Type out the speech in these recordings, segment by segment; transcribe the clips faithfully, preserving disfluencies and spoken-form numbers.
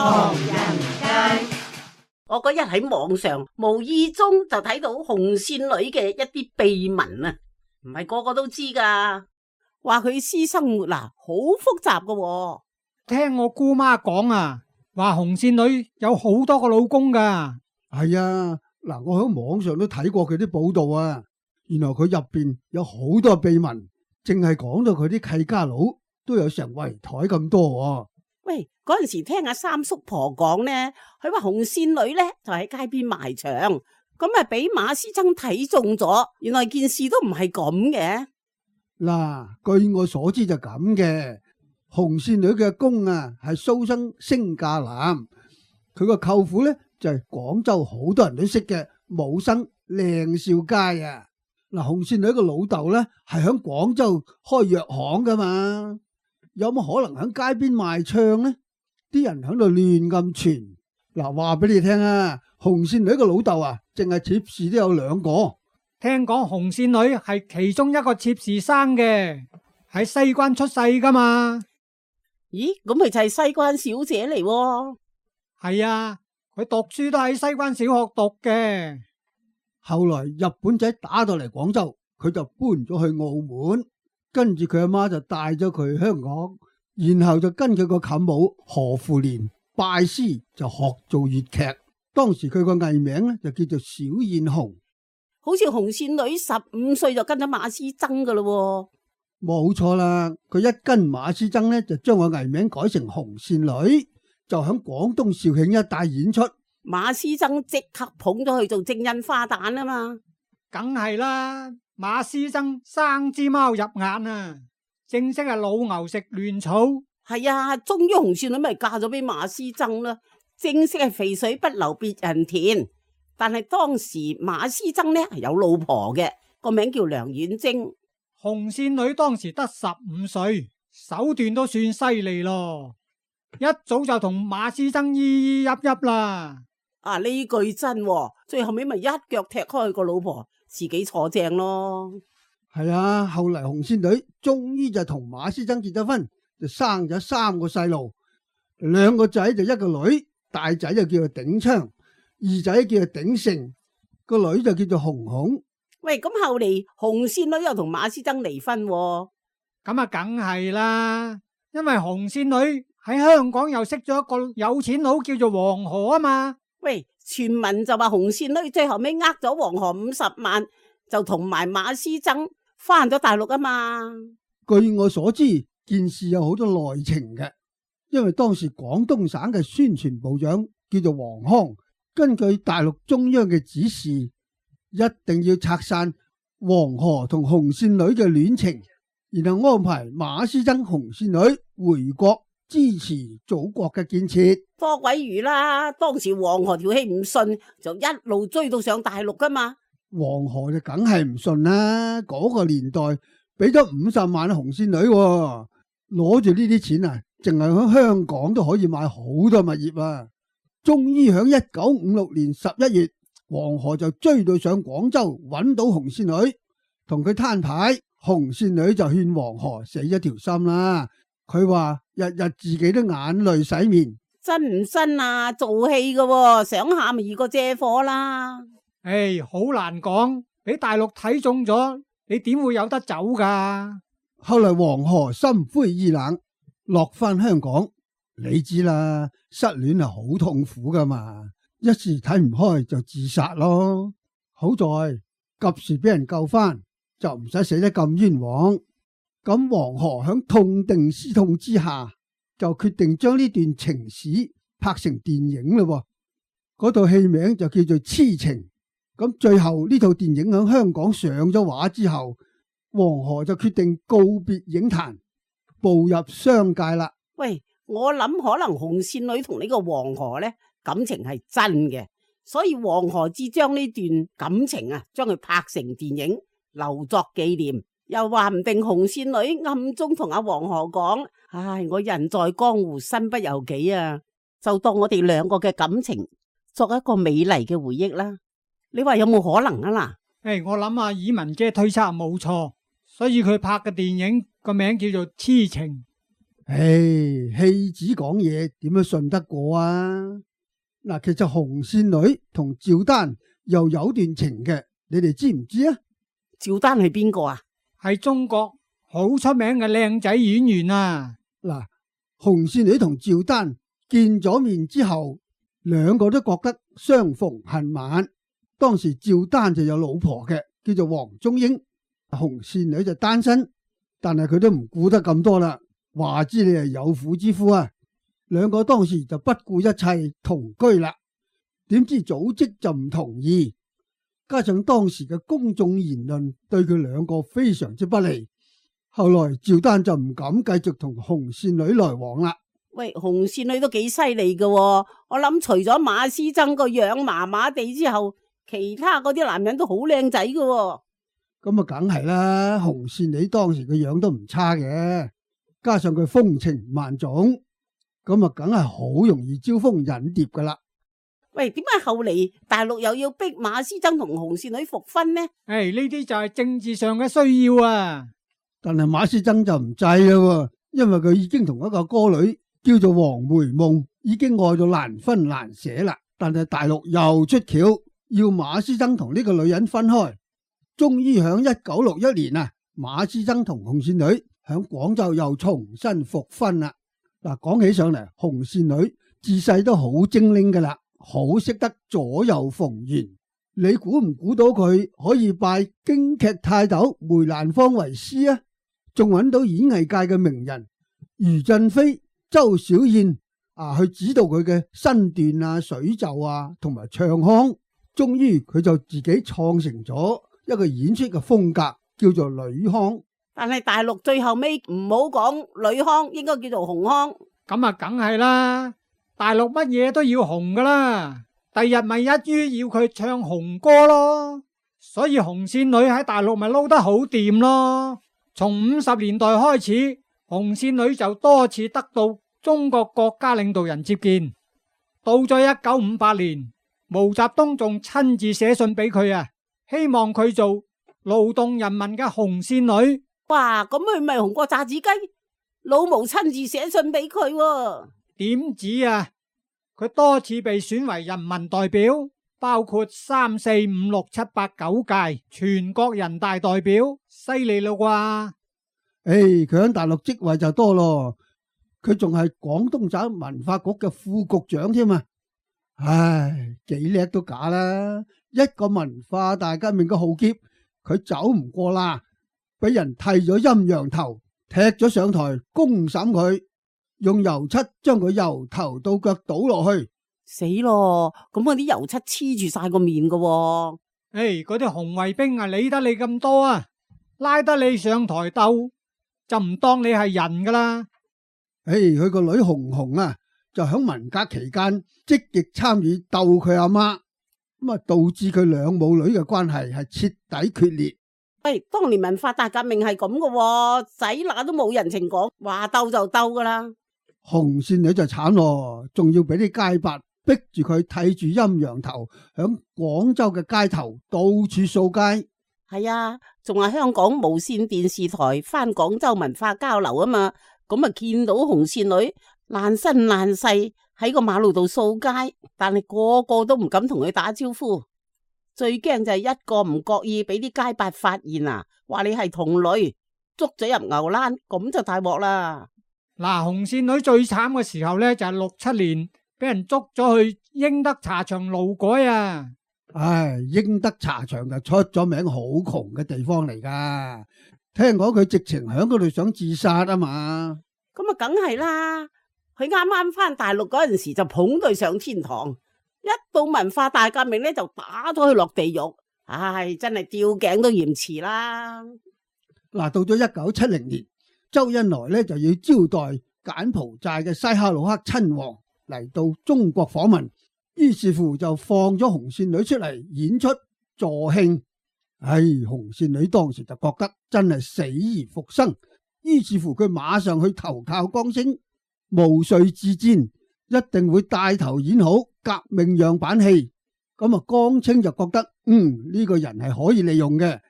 唐人街。 我嗰日喺網上無意中就睇到紅線女嘅一啲秘聞啊，唔係個個都知噶，話佢私生活啊好複雜噶喎。 聽我姑媽講啊，話紅線女有好多個老公噶。 係啊，嗱，我喺網上都睇過佢啲報道啊，原來佢入邊有好多秘聞，淨係講到佢啲契家佬都有成圍台咁多喎。 喂，嗰陣時聽阿三叔婆講呢，佢話紅線女呢就喺街邊賣場，咁啊俾馬師曾睇中咗，原來件事都唔係咁嘅。 嗱，據我所知就咁嘅，紅線女嘅公啊係蘇生星架南，佢個舅父呢就係廣州好多人都識嘅武生靚少佳啊。嗱，紅線女個老豆呢係響廣州開藥行噶嘛。有冇可能喺街邊賣唱呢？啲人喺度亂咁傳。嗱，話俾你聽啊，紅線女個老豆啊，淨係妾侍都有兩個。 聽講紅線女係其中一個妾侍生嘅，喺西關出世噶嘛。 咦，咁咪就係西關小姐嚟喎。 係啊，佢讀書都喺西關小學讀嘅。 後來日本仔打到嚟廣州，佢就搬咗去澳門。跟住佢阿媽就帶咗佢去香港，然後就跟佢個舅母何富蓮拜師，就學做粵劇。當時佢個藝名咧就叫做小燕紅。 好似紅線女十五歲就跟咗馬師曾噶咯。 冇錯啦，佢一跟馬師曾咧就將個藝名改成紅線女，就響廣東肇慶一帶演出。 馬師曾即刻捧咗去做正印花旦啊嘛。 梗係啦。馬師曾生隻貓入眼啊，正式係老牛食嫩草。 係啊，終於紅線女咪嫁咗俾馬師曾啦，正式係肥水不流別人田。但係當時馬師曾呢係有老婆嘅，個名叫梁婉貞。 紅線女當時得十五歲，手段都算犀利咯，一早就同馬師曾依依泣泣啦。 啊，呢句真喎，最後尾咪一腳踢開個老婆，自己坐正咯。 係啊，後嚟紅線女終於就同馬師曾結咗婚，就生咗三個細路，兩個仔就一個女，大仔就叫做鼎昌，二仔叫做鼎盛，個女就叫做紅紅。 喂，咁後嚟紅線女又同馬師曾離婚喎。 咁啊梗係啦，因為紅線女喺香港又識咗一個有錢佬叫做黃河啊嘛。 喂，傳聞就話紅線女最後尾呃咗黃河五十萬，就同埋馬師曾翻咗大陸啊嘛。 據我所知，件事有好多內情嘅，因為當時廣東省嘅宣傳部長叫做黃康，根據大陸中央嘅指示，一定要拆散黃河同紅線女嘅戀情，然後安排馬師曾、紅線女回國支持祖國嘅建設。 多鬼魚啦！當時黃河條氣唔順，就一路追到上大陸噶嘛。 黃河就梗係唔順啦，嗰、那個年代俾咗五十萬紅線女，攞住呢啲錢啊，淨係喺香港都可以買好多物業啊！終於喺一九五六年十一月，黃河就追到上廣州，揾到紅線女，同佢攤牌。紅線女就勸黃河死咗條心啦。佢話日日自己都眼淚洗面。 真唔真啊？做戲噶，想喊咪易過借火啦。 唉，好難講，俾大陸睇中咗，你點會有得走噶？ 後來黃河心灰意冷，落翻香港。你知啦，失戀係好痛苦噶嘛，一時睇唔開就自殺咯。好在及時俾人救翻，就唔使死得咁冤枉。咁黃河響痛定思痛之下，就決定將呢段情史拍成電影咯。嗰套戲名就叫做《癡情》。咁最後呢套電影喺香港上咗畫之後，黃河就決定告別影壇，步入商界啦。 喂，我諗可能紅線女同呢個黃河呢感情係真嘅，所以黃河至將呢段感情啊，將佢拍成電影留作紀念。又話唔定紅線女暗中同阿黃河講：唉，我人在江湖身不由己啊！就當我哋兩個嘅感情作一個美麗嘅回憶啦。你話有冇可能啊？嗱， 誒，我諗阿以文姐推測冇錯，所以佢拍嘅電影個名叫做《癡情》。 唉，戲子講嘢點樣信得過啊？嗱，其實紅線女同趙丹又有段情嘅，你哋知唔知啊？ 趙丹係邊個啊？ 係中國好出名嘅靚仔演員啊！ 嗱，紅線女同趙丹見咗面之後，兩個都覺得相逢恨晚。當時趙丹就有老婆嘅，叫做黃宗英，紅線女就單身，但係佢都唔顧得咁多啦，話知你係有婦之夫啊！兩個當時就不顧一切同居啦。點知祖籍就唔同意，加上當時嘅公眾言論對佢兩個非常之不利，後來趙丹就唔敢繼續同紅線女來往啦。 喂，紅線女都幾犀利㗎，我諗除咗馬師曾個樣麻麻地之後，其他嗰啲男人都好靚仔㗎。 咁啊，梗係啦，紅線女當時個樣都唔差嘅，加上佢風情萬種，咁啊，梗係好容易招蜂引蝶噶啦。 喂，點解後嚟大陸又要逼馬師曾同紅線女復婚呢？ 誒，呢啲就係政治上嘅需要啊！ 但係馬師曾就唔制啦，因為佢已經同一個歌女叫做黃梅夢，已經愛到難分難捨啦。但係大陸又出橋，要馬師曾同呢個女人分開。終於響一九六一年啊，馬師曾同紅線女響廣州又重新復婚啦。嗱，講起上嚟，紅線女自細都好精靈噶啦，好識得左右逢源。你估唔估到佢可以拜京劇泰斗梅蘭芳為師啊？仲揾到演藝界嘅名人余振飛、周小燕啊去指導佢嘅身段啊、水袖啊同埋唱腔。終於佢就自己創成咗一個演出嘅風格，叫做呂腔。 但係大陸最後尾唔好講呂腔，應該叫做紅腔。 咁啊，梗係啦，大陸乜嘢都要紅噶啦，第日咪一於要佢唱紅歌咯。所以紅線女喺大陸咪撈得好掂咯。從五十年代開始，紅線女就多次得到中國國家領導人接見。到咗一九五八年，毛澤東仲親自寫信俾佢啊，希望佢做勞動人民嘅紅線女。 哇，咁佢咪紅過炸子雞？老毛親自寫信俾佢喎。 點止啊，佢多次被選為人民代表，包括三四五六七八九屆全國人大代表，犀利咯啩？ 誒，佢喺大陸職位就多咯，佢仲係廣東省文化局嘅副局長添啊！唉，幾叻都假啦！一個文化大革命嘅浩劫，佢走唔過啦，俾人剃咗陰陽頭，踢咗上台公審佢，用油漆將佢由頭到腳倒落去。 死咯！咁嗰啲油漆黐住晒個面噶。 誒，嗰啲紅衛兵啊，理得你咁多啊？拉得你上台鬥，就唔當你係人噶啦。 誒，佢個女紅紅啊，就響文革期間積極參與鬥佢阿媽，咁啊導致佢兩母女嘅關係係徹底決裂。 喂，當年文化大革命係咁噶，仔乸都冇人情講，話鬥就鬥噶啦。 紅線女就慘咯，仲要俾啲街霸逼住佢剃住陰陽頭，響廣州嘅街頭到處掃街。 係啊，仲話香港無綫電視台返廣州文化交流啊嘛，咁啊見到紅線女爛身爛世喺個馬路度掃街，但係個個都唔敢同佢打招呼。最驚就係一個唔覺意俾啲街霸發現啊，話你係同類，捉咗入牛欄，咁就大鑊啦。 嗱，紅線女最慘嘅時候呢，就係六七年俾人捉咗去英德茶場勞改啊！ 唉，英德茶場就出咗名好窮嘅地方嚟噶，聽講佢直情響嗰度想自殺啊嘛。 咁啊，梗係啦，佢啱啱翻大陸嗰陣時就捧佢上天堂，一到文化大革命呢，就打咗佢落地獄。唉，真係吊頸都嫌遲啦。 嗱，到咗一九七零年，周恩來呢就要招待柬埔寨嘅西哈努克親王嚟到中國訪問，於是乎就放咗紅線女出嚟演出助興。唉，紅線女當時就覺得真係死而復生，於是乎佢馬上去投靠江青，毛遂自薦，一定會帶頭演好革命樣板戲。咁啊，江青就覺得嗯呢個人係可以利用嘅，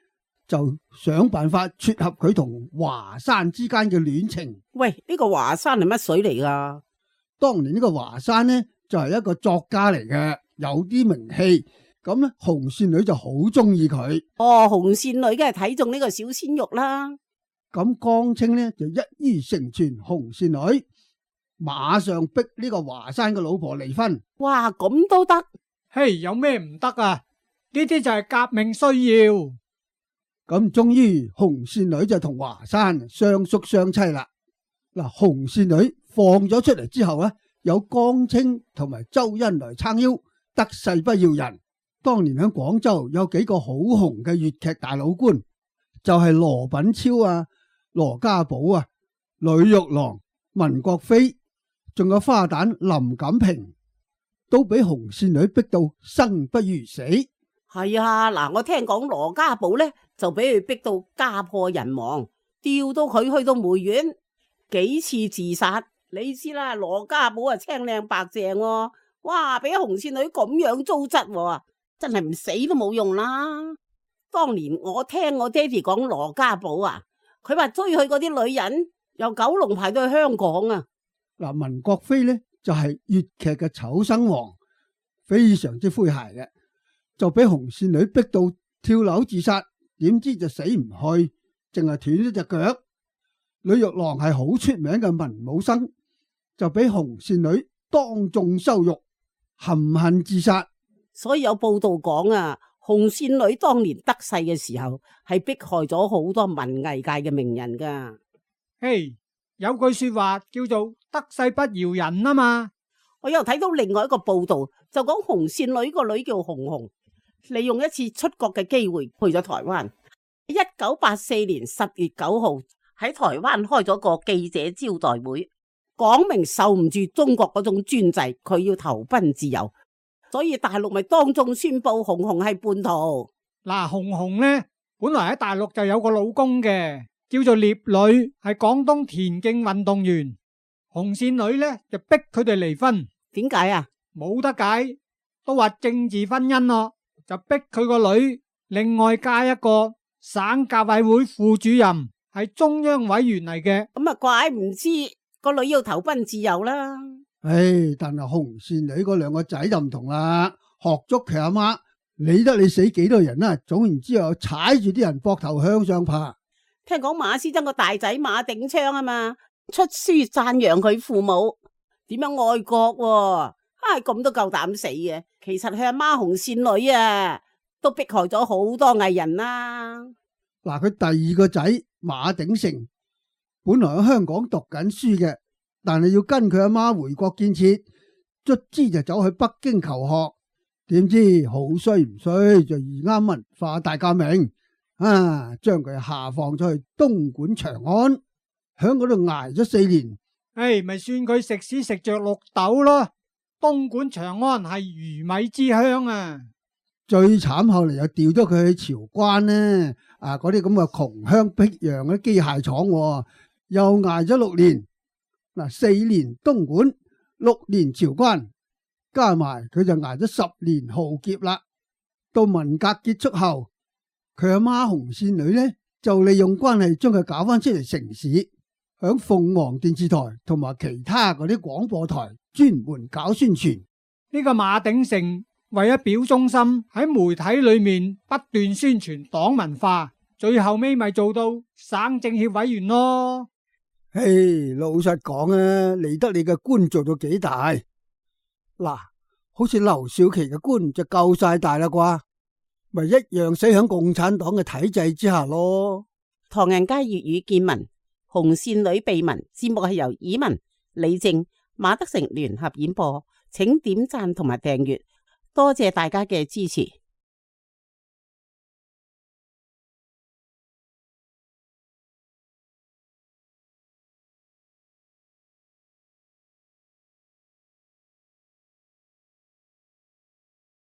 就想辦法撮合佢同華山之間嘅戀情。 喂，呢個華山係乜水嚟噶？ 當年呢個華山呢就係一個作家嚟嘅，有啲名氣。咁咧，紅線女就好中意佢。 哦，紅線女梗係睇中呢個小鮮肉啦。 咁江青呢就一於成全紅線女，馬上逼呢個華山嘅老婆離婚。 哇，咁都得？ 嘿，有咩唔得啊？呢啲就係革命需要。 咁終於紅線女就同華山相宿相棲啦。嗱，紅線女放咗出嚟之後咧，有江青同埋周恩來撐腰，得勢不饒人。當年喺廣州有幾個好紅嘅粵劇大老倌，就係羅品超啊、羅家寶啊、呂玉郎、文國飛，仲有花旦林錦平，都俾紅線女逼到生不如死。 係啊，嗱，我聽講羅家寶咧就俾佢逼到家破人亡，調到佢去到梅縣，幾次自殺。你知啦，羅家寶啊青靚白淨，哇，俾紅線女咁樣糟質，真係唔死都冇用啦。當年我聽我爹哋講羅家寶啊，佢話追佢嗰啲女人由九龍排到去香港啊。 嗱，文國飛呢就係粵劇嘅丑生王，非常之詼諧嘅，就俾紅線女逼到跳樓自殺，點知就死唔去，淨係斷咗隻腳。呂玉郎係好出名嘅文武生，就俾紅線女當眾羞辱，含恨自殺。 所以有報道講啊，紅線女當年得勢嘅時候係迫害咗好多文藝界嘅名人噶。 嘿，有句說話叫做得勢不饒人啊嘛。 我又睇到另外一個報道，就講紅線女個女叫紅紅，利用一次出國嘅機會去咗台灣。一九八四年十月九號喺台灣開咗個記者招待會，講明受唔住中國嗰種專制，佢要投奔自由。所以大陸咪當眾宣布紅紅係叛徒。 嗱，紅紅呢本來喺大陸就有個老公嘅，叫做聶女，係廣東田徑運動員。紅線女呢就逼佢哋離婚。 點解啊？ 冇得解，都話政治婚姻咯，就逼佢個女另外嫁一個省教委會副主任，係中央委員嚟嘅。 咁啊，怪唔知個女要投奔自由啦。 唉，但係紅線女嗰兩個仔就唔同啦，學足佢阿媽，理得你死幾多人啦，總然之後踩住啲人膊頭向上爬。 聽講馬師曾個大仔馬鼎昌啊嘛，出書讚揚佢父母點樣愛國啊，唉，咁都夠膽死嘅。其實佢阿媽紅線女啊，都迫害咗好多藝人啦。 嗱，佢第二個仔馬鼎盛，本來喺香港讀緊書嘅。但係要跟佢阿媽回國建設，卒之就走去北京求學，點知好衰唔衰就遇啱文化大革命，啊，將佢下放咗去東莞長安，喺嗰度挨咗四年。 唉，咪算佢食屎食着綠豆咯。東莞長安係魚米之鄉啊。 最慘後嚟又調咗佢去韶關呢，啊，嗰啲咁嘅窮鄉僻壤嘅機械廠，又挨咗六年。嗱，四年東莞，六年韶關，加埋佢就挨咗十年浩劫啦。到文革結束後，佢阿媽紅線女呢就利用關係將佢搞翻出嚟城市，響鳳凰電視台同埋其他嗰啲廣播台專門搞宣傳。 呢個馬鼎盛為咗表忠心，喺媒體裏面不斷宣傳黨文化，最後尾咪做到省政協委員咯。 嘿，hey, 老實講啊，理得你嘅官做到幾大？嗱，好似劉少奇嘅官就夠晒大啦啩，咪一樣死響共產黨嘅體制之下咯。 唐人街粵語見聞，紅線女秘聞節目係由以文、李正、馬德成聯合演播，請點讚同埋訂閱，多謝大家嘅支持。